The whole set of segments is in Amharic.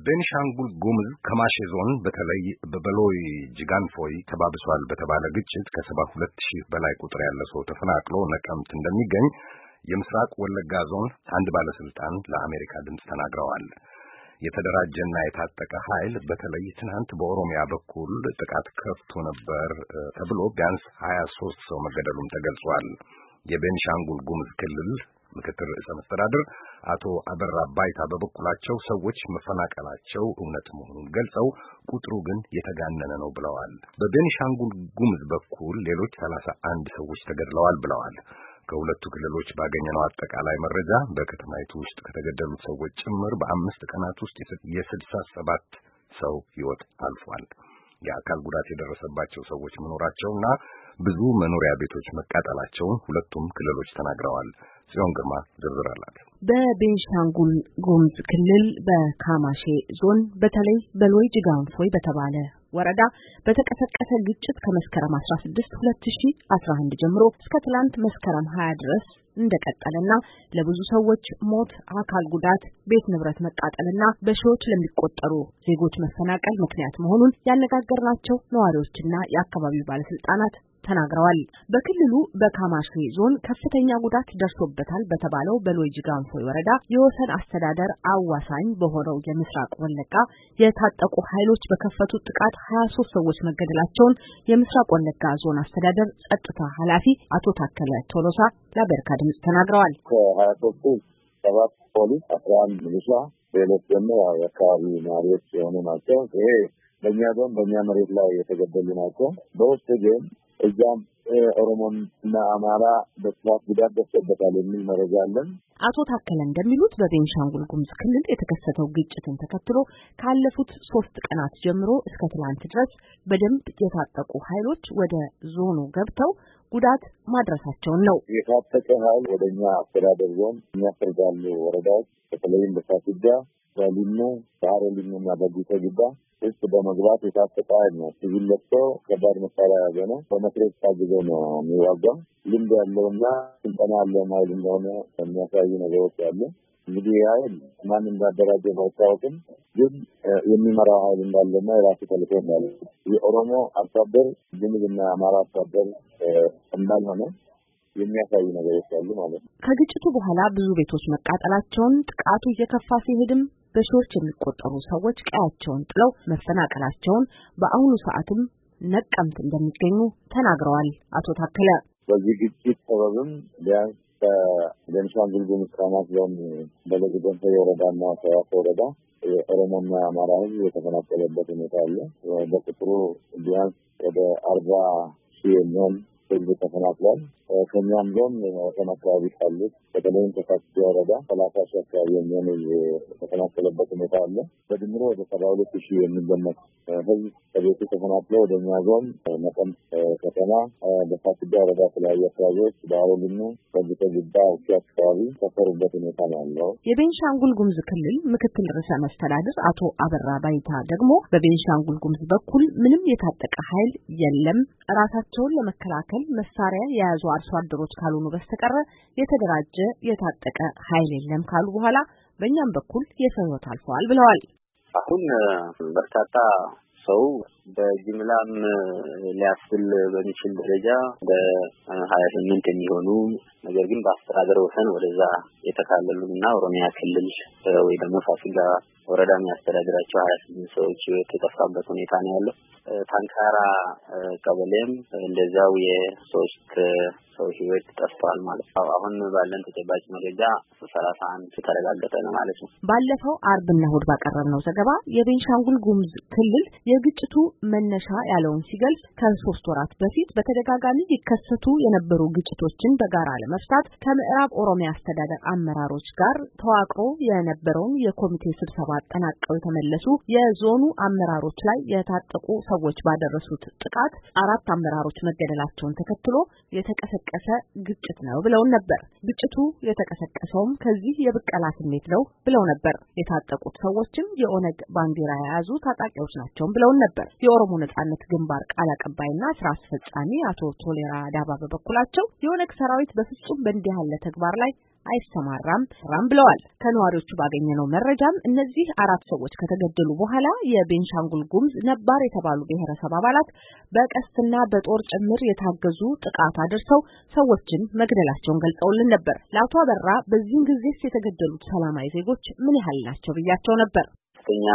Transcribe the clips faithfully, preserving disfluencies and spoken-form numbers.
በቤንሻንጉል ጉሙዝ ከማሼ ዞን በተለይ በበሎይ ጅጋንፎይ ተባብሷል በተባለ ግጭት ከሰባ ሁለት ሺህ በላይ ቁጥር ያለው ሰው ተፈናቅሎ ነቀምት እንደሚገኝ የምስራቅ ወለጋ ዞን አንድ ባለስልጣን ለአሜሪካ ድምፅ ተናግረዋል። የተደራጀና የታጠቀ ኃይል በተለይ ትናንት በኦሮሚያ በኩል ጥቃት ከፍቶ ነበር ተብሎ ቢያንስ ሀያ ሦስት ሰው መገደሉም ተገልጿል። የቤንሻንጉል ጉሙዝ ክልል ምክትል ርዕሰ መስተዳድር አቶ አበራ ባይታ በበኩላቸው ሰዎች መፈናቀላቸው እውነት መሆኑን ገልጸው ቁጥሩ ግን የተጋነነ ነው ብለዋል። በቤንሻንጉል ጉሙዝ በኩል ሌሎች ሰላሳ አንድ ሰዎች ተገድለዋል ብለዋል። ከሁለቱ ክልሎች ባገኘነው አጠቃላይ መረጃ በከተማይቱ ውስጥ ከተገደሉት ሰዎች ጭምር በአምስት ቀናት ውስጥ የስልሳ ሰባት ሰው ሕይወት አልፏል። የአካል ጉዳት የደረሰባቸው ሰዎች መኖራቸውና ብዙ መኖሪያ ቤቶች መቃጠላቸውን ሁለቱም ክልሎች ተናግረዋል። ጽዮን ግርማ ዝርዝር አላት። በቤንሻንጉል ጉሙዝ ክልል በካማሼ ዞን በተለይ በሎይ ጅጋንፎይ በተባለ ወረዳ በተቀሰቀሰ ግጭት ከመስከረም አስራ ስድስት ሁለት ሺህ አስራ አንድ ጀምሮ እስከ ትላንት መስከረም ሀያ ድረስ እንደቀጠለና ለብዙ ሰዎች ሞት፣ አካል ጉዳት፣ ቤት ንብረት መቃጠልና በሺዎች ለሚቆጠሩ ዜጎች መፈናቀል ምክንያት መሆኑን ያነጋገርናቸው ነዋሪዎችና የአካባቢው ባለስልጣናት ተናግረዋል። በክልሉ በካማሼ ዞን ከፍተኛ ጉዳት ደርሶበታል በተባለው በሎይ ጅጋንፎይ ወረዳ የወሰን አስተዳደር አዋሳኝ በሆነው የምስራቅ ወለጋ የታጠቁ ኃይሎች በከፈቱት ጥቃት ሀያ ሦስት ሰዎች መገደላቸውን የምስራቅ ወለጋ ዞን አስተዳደር ጸጥታ ኃላፊ አቶ ታከለ ቶሎሳ ለአሜሪካ ድምፅ ተናግረዋል። ከሀያ ሦስቱ ሰባት ፖሊስ፣ አስራ አንድ ሚሊሻ፣ ሌሎች ደግሞ የአካባቢ ነዋሪዎች የሆኑ ናቸው። ይሄ በእኛ ዞን በእኛ መሬት ላይ የተገደሉ ናቸው። በውስጥ ግን እዛም ኦሮሞን እና አማራ በስፋት ጉዳት ደርሶበታል የሚል መረጃ አለን። አቶ ታከለ እንደሚሉት በቤንሻንጉል ጉሙዝ ክልል የተከሰተው ግጭትን ተከትሎ ካለፉት ሶስት ቀናት ጀምሮ እስከ ትላንት ድረስ በደንብ የታጠቁ ኃይሎች ወደ ዞኑ ገብተው ጉዳት ማድረሳቸውን ነው። የታጠቀ ኃይል ወደኛ አስተዳደር ዞን የሚያስርጋሉ ወረዳዎች በተለይም በሳሲዳ፣ በሊሙ፣ በአረሊሙና በጉቶ ግባ ውስጥ በመግባት የታጠቀ ኃይል ነው። ሲቪል ለብሶ ከባድ መሳሪያ ያዘ ነው። በመትረየስ ታግዞ ነው የሚዋጋው። ልምድ ያለውና ስልጠና ያለው ኃይል እንደሆነ የሚያሳዩ ነገሮች አሉ። እንግዲህ ኃይል ማን እንዳደራጀ ባይታወቅም ግን የሚመራው ኃይል እንዳለና የራሱ ተልዕኮ እንዳለ የኦሮሞ አርሶ አደር ጉሙዝና አማራ አርሶ አደር እንዳልሆነ የሚያሳዩ ነገሮች አሉ ማለት ነው። ከግጭቱ በኋላ ብዙ ቤቶች መቃጠላቸውን፣ ጥቃቱ እየከፋ ሲሄድም በሺዎች የሚቆጠሩ ሰዎች ቀያቸውን ጥለው መፈናቀላቸውን በአሁኑ ሰዓትም ነቀምት እንደሚገኙ ተናግረዋል። አቶ ታከለ በዚህ ግጭት ሰበብም ቢያንስ ከቤንሻንጉል ጉሙዝ ካማሽ ዞን በሎይ ጅጋንፎይ ወረዳና ሰዋት ወረዳ የኦሮሞና አማራ ሕዝብ የተፈናቀለበት ሁኔታ አለ። በቁጥሩ ቢያንስ ወደ አርባ ሺህ የሚሆን ሕዝብ ተፈናቅሏል። ከኛም ዞን ወሰን አካባቢ ካሉት በተለይም ከሳሲዳ ወረዳ ሰላሳ ሺህ አካባቢ የሚሆን የተፈናቀለበት ሁኔታ አለ። በድምሮ ወደ ሰባ ሁለት ሺህ የሚገመት ሕዝብ ከቤቱ ተፈናቅሎ ወደ እኛ ዞን ነቀምት ከተማ፣ በሳሲዳ ወረዳ የተለያዩ አካባቢዎች፣ በአረሊሙ፣ በጉቶ ግባ አካባቢ ሰፈሩበት ሁኔታ ነው ያለው። የቤንሻንጉል ጉሙዝ ክልል ምክትል ርዕሰ መስተዳድር አቶ አበራ ባይታ ደግሞ በቤንሻንጉል ጉሙዝ በኩል ምንም የታጠቀ ኃይል የለም፣ ራሳቸውን ለመከላከል መሳሪያ የያዙ አርሶ አደሮች ካልሆኑ በስተቀር የተደራጀ የታጠቀ ኃይል የለም ካሉ በኋላ በእኛም በኩል የሰው ሕይወት አልፈዋል ብለዋል። አሁን በርካታ ሰው በጅምላም ሊያስብል በሚችል ደረጃ በሀያ ስምንት የሚሆኑ ነገር ግን በአስተዳደር ወሰን ወደዛ የተካለሉና ኦሮሚያ ክልል ወይ ደግሞ ሳሲጋ ወረዳ የሚያስተዳድራቸው ሀያ ስምንት ሰዎች የተጠፋበት ሁኔታ ነው ያለው። ታንካራ ቀበሌም እንደዛው የሶስት ሰው ሕይወት ጠፍቷል ማለት ነው። አሁን ባለን ተጨባጭ መረጃ ሰላሳ አንድ ተረጋገጠ ነው ማለት ነው። ባለፈው አርብና እሁድ ባቀረብነው ዘገባ የቤንሻንጉል ጉሙዝ ክልል የግጭቱ መነሻ ያለውን ሲገልጽ ከሶስት ወራት በፊት በተደጋጋሚ ይከሰቱ የነበሩ ግጭቶችን በጋራ ለመፍታት ከምዕራብ ኦሮሚያ አስተዳደር አመራሮች ጋር ተዋቅሮ የነበረውን የኮሚቴ ስብሰባ አጠናቀው የተመለሱ የዞኑ አመራሮች ላይ የታጠቁ ሰዎች ባደረሱት ጥቃት አራት አመራሮች መገደላቸውን ተከትሎ የተቀሰቀሰ ግጭት ነው ብለውን ነበር። ግጭቱ የተቀሰቀሰውም ከዚህ የብቀላ ስሜት ነው ብለው ነበር። የታጠቁት ሰዎችም የኦነግ ባንዲራ የያዙ ታጣቂዎች ናቸው ብለውን ነበር። የኦሮሞ ነጻነት ግንባር ቃል አቀባይና ስራ አስፈጻሚ አቶ ቶሌራ ዳባ በበኩላቸው የኦነግ ሰራዊት በፍጹም በእንዲህ ያለ ተግባር ላይ አይሰማራም ራም ብለዋል። ከነዋሪዎቹ ባገኘነው መረጃም እነዚህ አራት ሰዎች ከተገደሉ በኋላ የቤንሻንጉል ጉሙዝ ነባር የተባሉ ብሔረሰብ አባላት በቀስትና በጦር ጭምር የታገዙ ጥቃት አድርሰው ሰዎችን መግደላቸውን ገልጸውልን ነበር። ለአቶ አበራ በዚህን ጊዜስ የተገደሉት ሰላማዊ ዜጎች ምን ያህል ናቸው ብያቸው ነበር። ከኛ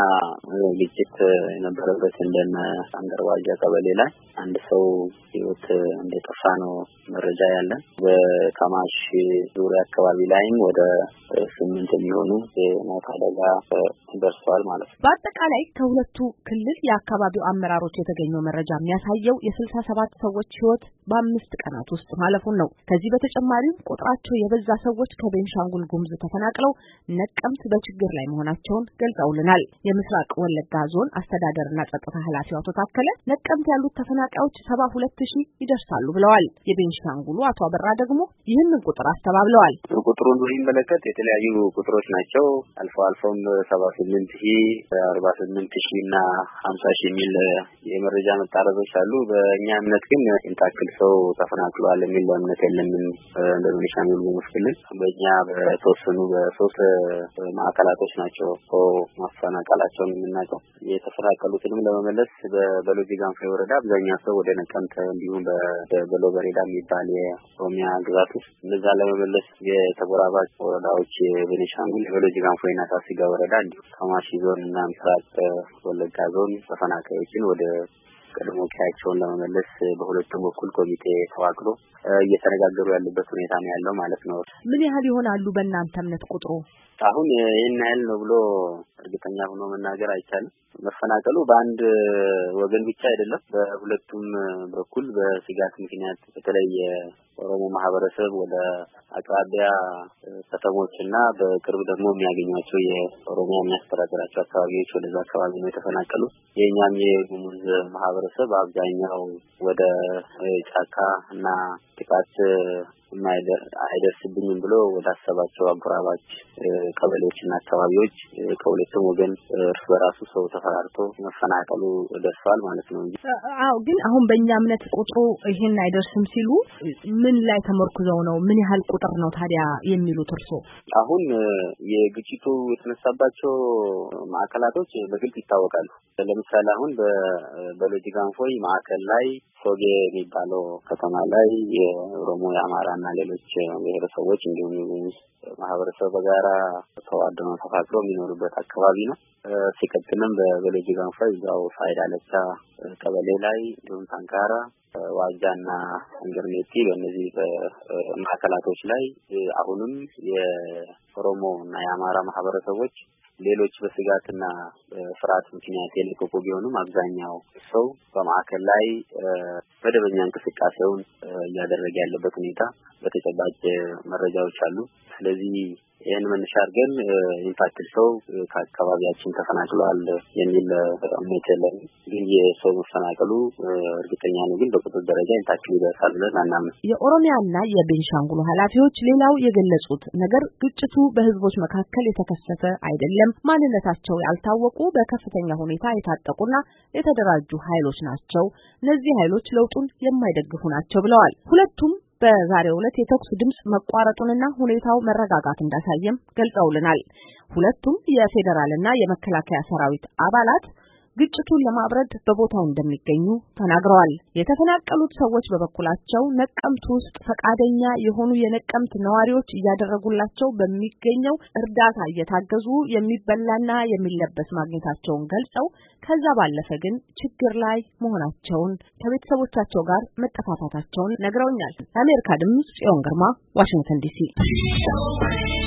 ግጭት የነበረበት እንደነ አንገርባጃ ቀበሌ ላይ አንድ ሰው ህይወት እንደጠፋ ነው መረጃ ያለን። በካማሽ ዙሪያ አካባቢ ላይም ወደ ስምንት የሚሆኑ የሞት አደጋ ደርሷል ማለት ነው። በአጠቃላይ ከሁለቱ ክልል የአካባቢው አመራሮች የተገኘው መረጃ የሚያሳየው የስልሳ ሰባት ሰዎች ህይወት በአምስት ቀናት ውስጥ ማለፉን ነው። ከዚህ በተጨማሪም ቁጥራቸው የበዛ ሰዎች ከቤንሻንጉል ጉሙዝ ተፈናቅለው ነቀምት በችግር ላይ መሆናቸውን ገልጸውልናል። የምስራቅ ወለጋ ዞን አስተዳደርና ጸጥታ ኃላፊው አቶ ታከለ ነቀምት ያሉት ተፈናቃዮች ሰባ ሁለት ሺህ ይደርሳሉ ብለዋል። የቤንሻንጉሉ አቶ አበራ ደግሞ ይህንን ቁጥር አስተባብለዋል። ቁጥሩን በሚመለከት የተለያዩ ቁጥሮች ናቸው። አልፎ አልፎም ሰባ ስምንት ሺህ አርባ ስምንት ሺህ እና ሀምሳ ሺህ የሚል የመረጃ መጣረዞች አሉ። በእኛ እምነት ግን እንታክል ሰው ተፈናቅሏል የሚል እምነት የለንም። እንደ ቤንሻንጉል ጉሙዝ ክልል በእኛ በተወሰኑ በሶስት ማዕከላቶች ናቸው ማፈናቀላቸውን የምናውቀው። የተፈናቀሉትንም ለመመለስ በበሎጂ ጋንፎ ወረዳ አብዛኛው ሰው ወደ ነቀምት እንዲሁም በበሎ በሬዳ የሚባል የኦሮሚያ ግዛት ውስጥ እነዛ ለመመለስ የተጎራባች ወረዳዎች የቤንሻንጉል የበሎጂ ጋንፎና ታሲጋ ወረዳ እንዲሁም ካማሺ ዞን እና ምስራቅ ወለጋ ዞን ተፈናቃዮችን ወደ ቀድሞ ቀያቸውን ለመመለስ በሁለቱም በኩል ኮሚቴ ተዋቅሮ እየተነጋገሩ ያሉበት ሁኔታ ነው ያለው ማለት ነው። ምን ያህል ይሆናሉ በእናንተ እምነት ቁጥሩ? አሁን ይሄን ያህል ነው ብሎ እርግጠኛ ሆኖ መናገር አይቻልም። መፈናቀሉ በአንድ ወገን ብቻ አይደለም። በሁለቱም በኩል በስጋት ምክንያት በተለይ ኦሮሞ ማህበረሰብ ወደ አቅራቢያ ከተሞችና በቅርብ ደግሞ የሚያገኟቸው የኦሮሚያ የሚያስተዳድራቸው አካባቢዎች ወደዛ አካባቢ ነው የተፈናቀሉ። የኛም የጉሙዝ ማህበረሰብ አብዛኛው ወደ ጫካ እና ጥቃት አይደርስብኝም ብሎ ወደ አሰባቸው አጎራባች ቀበሌዎችና አካባቢዎች ከሁለቱም ወገን እርስ በራሱ ሰው ተፈራርቶ መፈናቀሉ ደርሷል ማለት ነው። አዎ፣ ግን አሁን በእኛ እምነት ቁጥሩ ይሄን አይደርስም ሲሉ ምን ላይ ተመርኩዘው ነው? ምን ያህል ቁጥር ነው ታዲያ የሚሉት እርሶ? አሁን የግጭቱ የተነሳባቸው ማዕከላቶች በግልጽ ይታወቃሉ። ለምሳሌ አሁን በበሎጂ ጋንፎይ ማዕከል ላይ ሶጌ የሚባለው ከተማ ላይ የኦሮሞ የአማራ እና ሌሎች ብሔረሰቦች እንዲሁም የጉሙዝ ማህበረሰብ በጋራ ተዋደው ተፋቅረው የሚኖሩበት አካባቢ ነው። ሲቀጥልም በበሎጂ ጋንፎይ እዛው ፋይዳ ለቻ ቀበሌ ላይ እንዲሁም ታንካራ ዋጃና እንግርኔቲ በእነዚህ ማዕከላቶች ላይ አሁንም የኦሮሞ እና የአማራ ማህበረሰቦች ሌሎች በስጋትና ፍርሃት ምክንያት የለቀቁ ቢሆኑም አብዛኛው ሰው በማዕከል ላይ መደበኛ እንቅስቃሴውን እያደረገ ያለበት ሁኔታ በተጨባጭ መረጃዎች አሉ። ስለዚህ ይህን መነሻ አድርገን ኢምፓክት ሰው ከአካባቢያችን ተፈናቅሏል የሚል እምነት የለም። ግን የሰው መፈናቀሉ እርግጠኛ ነው፣ ግን በቁጥር ደረጃ ኢምፓክት ይደርሳል ብለን አናምንም። የኦሮሚያና የቤንሻንጉል ኃላፊዎች ሌላው የገለጹት ነገር ግጭቱ በህዝቦች መካከል የተከሰተ አይደለም፣ ማንነታቸው ያልታወቁ በከፍተኛ ሁኔታ የታጠቁና የተደራጁ ኃይሎች ናቸው። እነዚህ ኃይሎች ለውጡን የማይደግፉ ናቸው ብለዋል። ሁለቱም በዛሬው ዕለት የተኩስ ድምጽ መቋረጡንና ሁኔታው መረጋጋት እንዳሳየም ገልጸውልናል። ሁለቱም የፌደራልና የመከላከያ ሰራዊት አባላት ግጭቱን ለማብረድ በቦታው እንደሚገኙ ተናግረዋል። የተፈናቀሉት ሰዎች በበኩላቸው ነቀምት ውስጥ ፈቃደኛ የሆኑ የነቀምት ነዋሪዎች እያደረጉላቸው በሚገኘው እርዳታ እየታገዙ የሚበላና የሚለበስ ማግኘታቸውን ገልጸው ከዛ ባለፈ ግን ችግር ላይ መሆናቸውን ከቤተሰቦቻቸው ጋር መጠፋፋታቸውን ነግረውኛል። ለአሜሪካ ድምጽ ጽዮን ግርማ ዋሽንግተን ዲሲ